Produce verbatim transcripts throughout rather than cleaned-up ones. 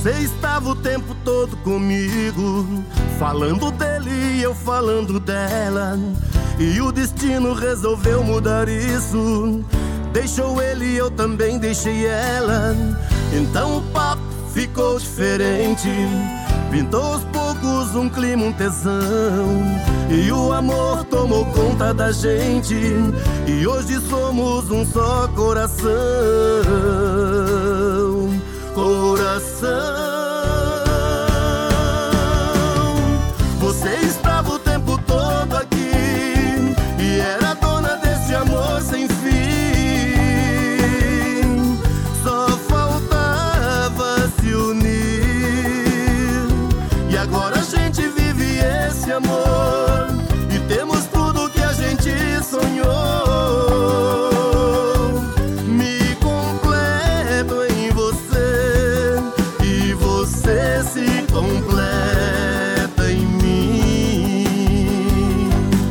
Você estava o tempo todo comigo, falando dele e eu falando dela. E o destino resolveu mudar isso. Deixou ele e eu também deixei ela. Então o papo ficou diferente. Pintou aos poucos um clima, um tesão. E o amor tomou conta da gente. E hoje somos um só coração. Coração. Você estava o tempo todo aqui e era dona desse amor sem fim. Só faltava se unir. E agora a gente vive esse amor e temos tudo que a gente sonhou. Me completo em você e você se completa em mim.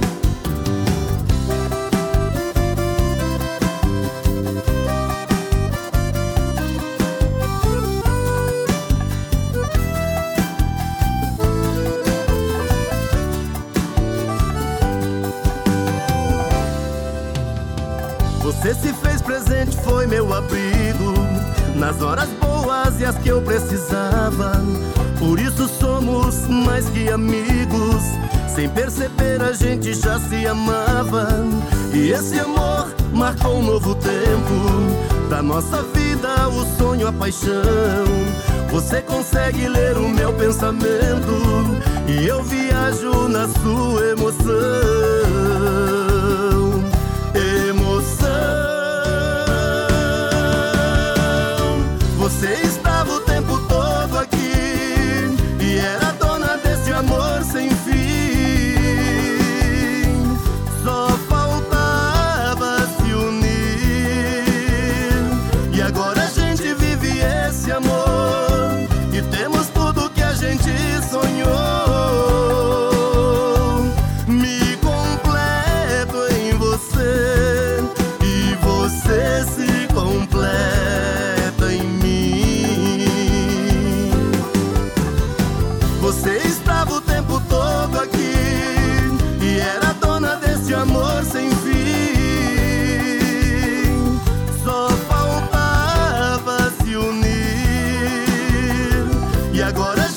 Você se fez presente, foi meu abrigo nas horas boas e as que eu precisava. Por isso somos mais que amigos. Sem perceber a gente já se amava. E esse amor marcou um novo tempo da nossa vida, o sonho, a paixão. Você consegue ler o meu pensamento e eu viajo na sua emoção. Emoção. Você estava o tempo todo aqui e era dona desse amor sem fim. Só faltava se unir. E agora a gente vive esse amor e temos tudo que a gente sonhou. Me completo em você e você se completa em mim. Você estava o tempo todo aqui e era dona desse amor sem fim. Só faltava se unir. E agora